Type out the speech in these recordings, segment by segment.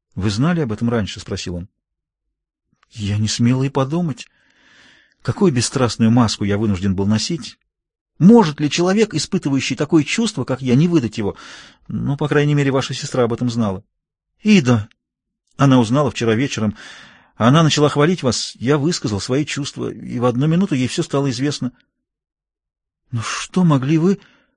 — Вы знали об этом раньше? — спросил он. — Я не смела и подумать. Какую бесстрастную маску я вынужден был носить? Может ли человек, испытывающий такое чувство, как я, не выдать его? Ну, по крайней мере, ваша сестра об этом знала. — Ида! Она узнала вчера вечером. Она начала хвалить вас. Я высказал свои чувства, и в одну минуту ей все стало известно. — Ну, что могли вы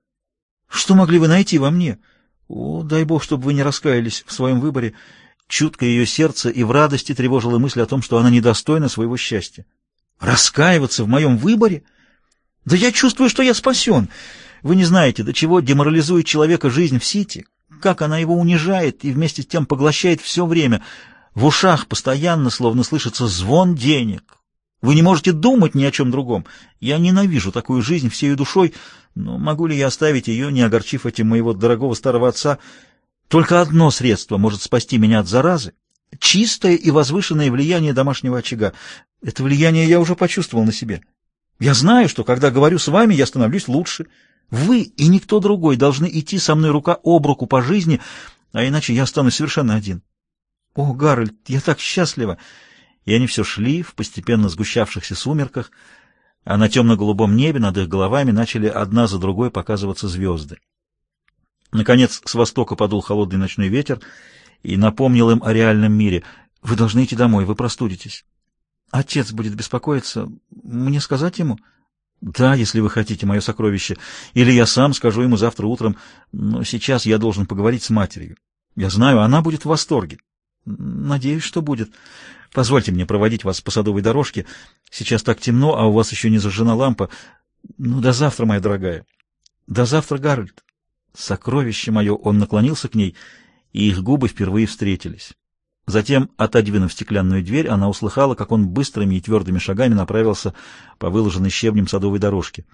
найти во мне? О, дай Бог, чтобы вы не раскаялись в своем выборе. Чуткое ее сердце и в радости тревожило мысль о том, что она недостойна своего счастья. Раскаиваться в моем выборе? Да я чувствую, что я спасен. Вы не знаете, до чего деморализует человека жизнь в Сити, как она его унижает и вместе с тем поглощает все время. В ушах постоянно словно слышится звон денег. Вы не можете думать ни о чем другом. Я ненавижу такую жизнь всею душой, но могу ли я оставить ее, не огорчив этим моего дорогого старого отца? Только одно средство может спасти меня от заразы — чистое и возвышенное влияние домашнего очага. Это влияние я уже почувствовал на себе. Я знаю, что, когда говорю с вами, я становлюсь лучше. Вы и никто другой должны идти со мной рука об руку по жизни, а иначе я останусь совершенно один. О, Гарольд, я так счастлива! И они все шли в постепенно сгущавшихся сумерках, а на темно-голубом небе над их головами начали одна за другой показываться звезды. Наконец, с востока подул холодный ночной ветер и напомнил им о реальном мире. «Вы должны идти домой, вы простудитесь. Отец будет беспокоиться. Мне сказать ему?» «Да, если вы хотите, мое сокровище. Или я сам скажу ему завтра утром. Но сейчас я должен поговорить с матерью. Я знаю, она будет в восторге. Надеюсь, что будет. Позвольте мне проводить вас по садовой дорожке. Сейчас так темно, а у вас еще не зажжена лампа. Ну, до завтра, моя дорогая. До завтра, Гарольд. Сокровище мое!» Он наклонился к ней, и их губы впервые встретились. Затем, отодвинув стеклянную дверь, она услыхала, как он быстрыми и твердыми шагами направился по выложенной щебнем садовой дорожке.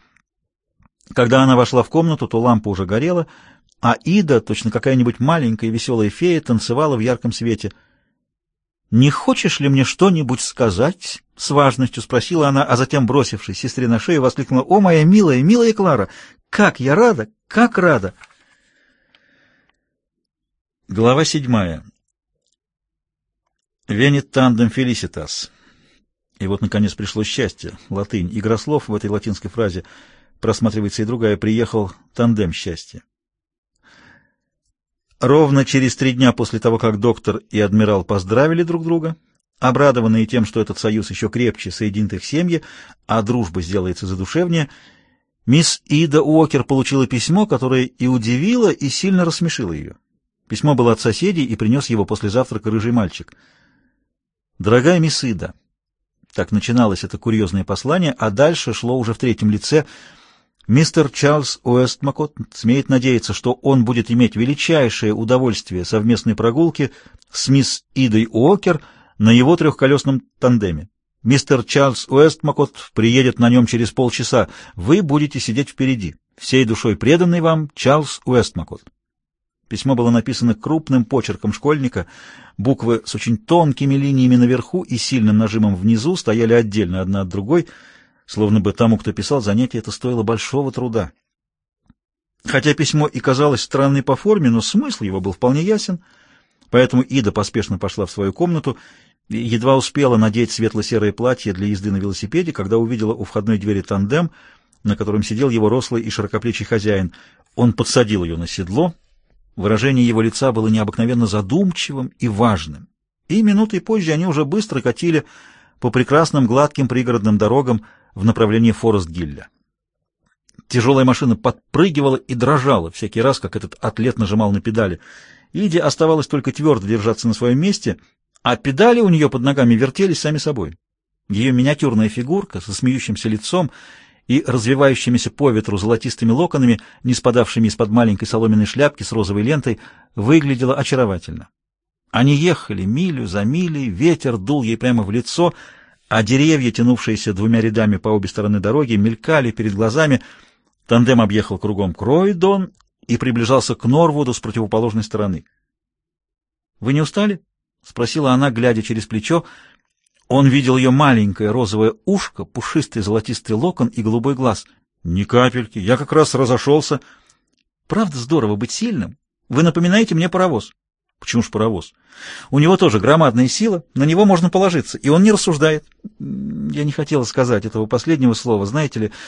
Когда она вошла в комнату, то лампа уже горела, а Ида, точно какая-нибудь маленькая веселая фея, танцевала в ярком свете. «Не хочешь ли мне что-нибудь сказать?» — с важностью спросила она, а затем, бросившись сестре на шею, воскликнула: «О, моя милая, милая Клара! Как я рада! Как рада!» Глава 7. «Venit tandem felicitas». И вот, наконец, пришло счастье. Латынь. Игра слов в этой латинской фразе. Просматривается и другая. «Приехал тандем счастья». Ровно через 3 дня после того, как доктор и адмирал поздравили друг друга, обрадованные тем, что этот союз еще крепче соединит их семьи, а дружба сделается задушевнее, мисс Ида Уокер получила письмо, которое и удивило, и сильно рассмешило ее. Письмо было от соседей, и принес его после завтрака рыжий мальчик. «Дорогая мисс Ида», так начиналось это курьезное послание, а дальше шло уже в 3-м лице. «Мистер Чарльз Уэстмакотт смеет надеяться, что он будет иметь величайшее удовольствие совместной прогулки с мисс Идой Уокер на его 3-колесном тандеме. Мистер Чарльз Уэстмакотт приедет на нем через полчаса. Вы будете сидеть впереди. Всей душой преданный вам Чарльз Уэстмакотт». Письмо было написано крупным почерком школьника. Буквы с очень тонкими линиями наверху и сильным нажимом внизу стояли отдельно одна от другой, словно бы тому, кто писал, занятие это стоило большого труда. Хотя письмо и казалось странной по форме, но смысл его был вполне ясен, поэтому Ида поспешно пошла в свою комнату и едва успела надеть светло-серое платье для езды на велосипеде, когда увидела у входной двери тандем, на котором сидел его рослый и широкоплечий хозяин. Он подсадил ее на седло. Выражение его лица было необыкновенно задумчивым и важным, и минутой позже они уже быстро катили по прекрасным гладким пригородным дорогам в направлении Форест-Гилля. Тяжелая машина подпрыгивала и дрожала всякий раз, как этот атлет нажимал на педали. Иде оставалось только твердо держаться на своем месте, а педали у нее под ногами вертелись сами собой. Ее миниатюрная фигурка со смеющимся лицом и развивающимися по ветру золотистыми локонами, не спадавшими из-под маленькой соломенной шляпки с розовой лентой, выглядела очаровательно. Они ехали милю за милей, ветер дул ей прямо в лицо, а деревья, тянувшиеся 2 рядами по обе стороны дороги, мелькали перед глазами. Тандем объехал кругом Кройдон и приближался к Норвуду с противоположной стороны. «Вы не устали?» — спросила она, глядя через плечо. Он видел ее маленькое розовое ушко, пушистый золотистый локон и голубой глаз. «Ни капельки. Я как раз разошелся». «Правда здорово быть сильным? Вы напоминаете мне паровоз». Почему ж паровоз? У него тоже громадная сила, на него можно положиться, и он не рассуждает. Я не хотела сказать этого последнего слова, знаете ли,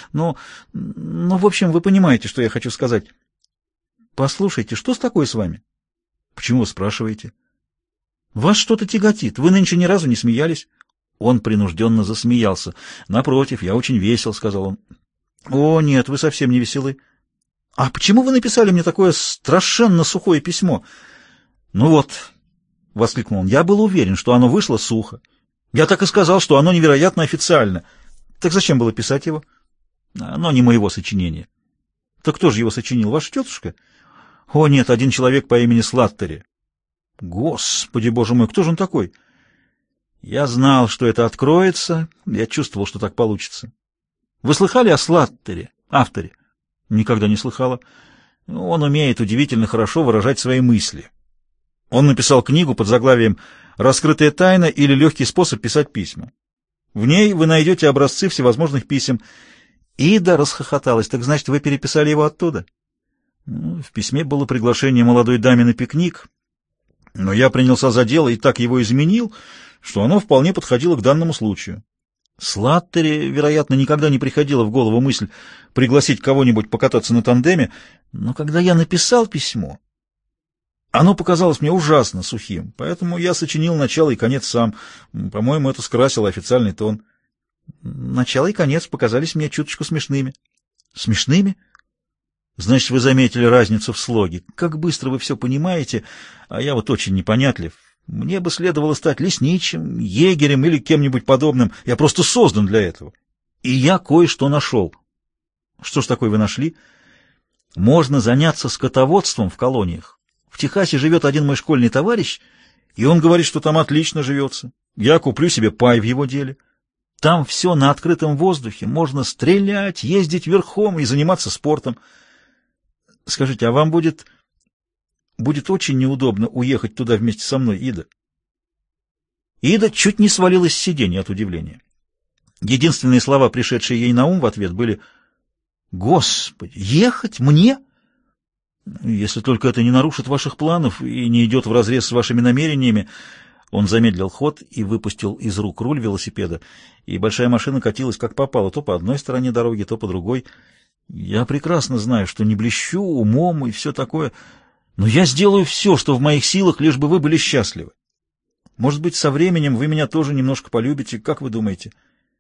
но, в общем, вы понимаете, что я хочу сказать. Послушайте, что с такое с вами? Почему вы спрашиваете? Вас что-то тяготит, вы нынче ни разу не смеялись. Он принужденно засмеялся. Напротив, я очень весел, сказал он. О, нет, вы совсем не веселы. А почему вы написали мне такое страшенно сухое письмо? Ну вот, воскликнул он, я был уверен, что оно вышло сухо. Я так и сказал, что оно невероятно официально. Так зачем было писать его? Оно не моего сочинения. Так кто же его сочинил, ваша тетушка? О нет, один человек по имени Слаттери. Господи, боже мой, кто же он такой? Я знал, что это откроется, я чувствовал, что так получится. Вы слыхали о Слаттере, авторе? Никогда не слыхала. Он умеет удивительно хорошо выражать свои мысли. Он написал книгу под заглавием «Раскрытая тайна» или «Легкий способ писать письма». В ней вы найдете образцы всевозможных писем. Ида расхохоталась. Так значит, вы переписали его оттуда? В письме было приглашение молодой даме на пикник, но я принялся за дело и так его изменил, что оно вполне подходило к данному случаю. Слаттери, вероятно, никогда не приходила в голову мысль пригласить кого-нибудь покататься на тандеме, но когда я написал письмо, оно показалось мне ужасно сухим, поэтому я сочинил начало и конец сам. По-моему, это скрасило официальный тон. Начало и конец показались мне чуточку смешными. Смешными? Значит, вы заметили разницу в слоге. Как быстро вы все понимаете, а я вот очень непонятлив. Мне бы следовало стать лесничим, егерем или кем-нибудь подобным. Я просто создан для этого. И я кое-что нашел. Что ж такое вы нашли? Можно заняться скотоводством в колониях. В Техасе живет один мой школьный товарищ, и он говорит, что там отлично живется. Я куплю себе пай в его деле. Там все на открытом воздухе. Можно стрелять, ездить верхом и заниматься спортом. Скажите, а вам будет очень неудобно уехать туда вместе со мной, Ида? Ида чуть не свалилась с сиденья от удивления. Единственные слова, пришедшие ей на ум в ответ, были: «Господи, ехать мне? Если только это не нарушит ваших планов и не идет вразрез с вашими намерениями». Он замедлил ход и выпустил из рук руль велосипеда, и большая машина катилась как попало, то по одной стороне дороги, то по другой. «Я прекрасно знаю, что не блещу умом и все такое, но я сделаю все, что в моих силах, лишь бы вы были счастливы. Может быть, со временем вы меня тоже немножко полюбите, как вы думаете?»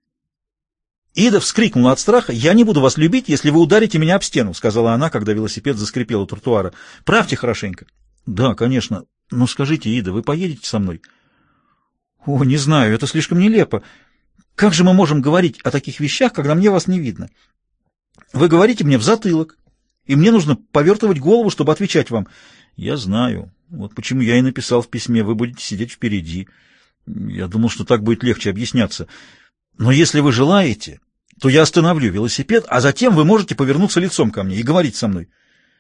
Ида вскрикнула от страха. «Я не буду вас любить, если вы ударите меня об стену», — сказала она, когда велосипед заскрипел у тротуара. «Правьте хорошенько». «Да, конечно. Но скажите, Ида, вы поедете со мной?» «О, не знаю, это слишком нелепо. Как же мы можем говорить о таких вещах, когда мне вас не видно? Вы говорите мне в затылок, и мне нужно повертывать голову, чтобы отвечать вам». «Я знаю. Вот почему я и написал в письме: вы будете сидеть впереди. Я думал, что так будет легче объясняться. Но если вы желаете, то я остановлю велосипед, а затем вы можете повернуться лицом ко мне и говорить со мной».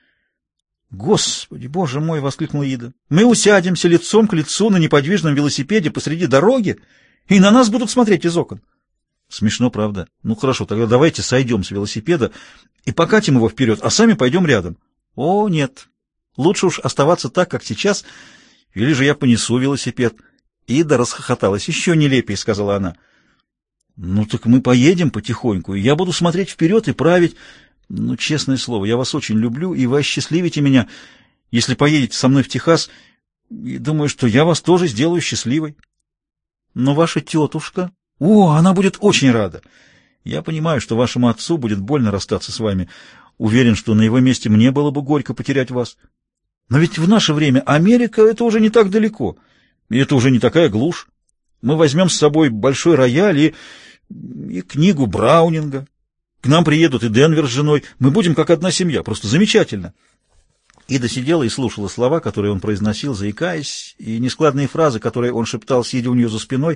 «Господи, боже мой!» — воскликнула Ида. «Мы усядемся лицом к лицу на неподвижном велосипеде посреди дороги, и на нас будут смотреть из окон». «Смешно, правда? Ну хорошо, тогда давайте сойдем с велосипеда и покатим его вперед, а сами пойдем рядом». «О, нет. Лучше уж оставаться так, как сейчас, или же я понесу велосипед». Ида расхохоталась. «Еще нелепее», — сказала она. «Ну так мы поедем потихоньку, и я буду смотреть вперед и править. Ну, честное слово, я вас очень люблю, и вы осчастливите меня, если поедете со мной в Техас, и думаю, что я вас тоже сделаю счастливой. Но ваша тетушка... О, она будет очень рада. Я понимаю, что вашему отцу будет больно расстаться с вами. Уверен, что на его месте мне было бы горько потерять вас. Но ведь в наше время Америка — это уже не так далеко, и это уже не такая глушь. Мы возьмем с собой большой рояль и книгу Браунинга. К нам приедут и Денвер с женой. Мы будем как одна семья. Просто замечательно». Ида сидела и слушала слова, которые он произносил, заикаясь, и нескладные фразы, которые он шептал, сидя у нее за спиной.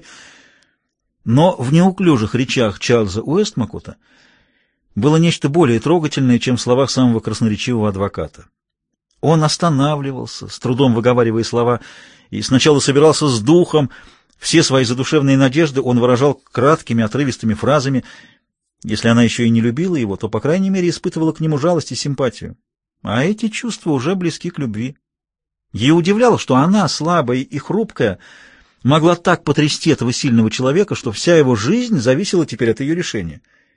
Но в неуклюжих речах Чарльза Уэстмакота было нечто более трогательное, чем в словах самого красноречивого адвоката. Он останавливался, с трудом выговаривая слова, и сначала собирался с духом. Все свои задушевные надежды он выражал краткими, отрывистыми фразами. Если она еще и не любила его, то, по крайней мере, испытывала к нему жалость и симпатию. А эти чувства уже близки к любви. Ее удивляло, что она, слабая и хрупкая, могла так потрясти этого сильного человека, что вся его жизнь зависела теперь от ее решения.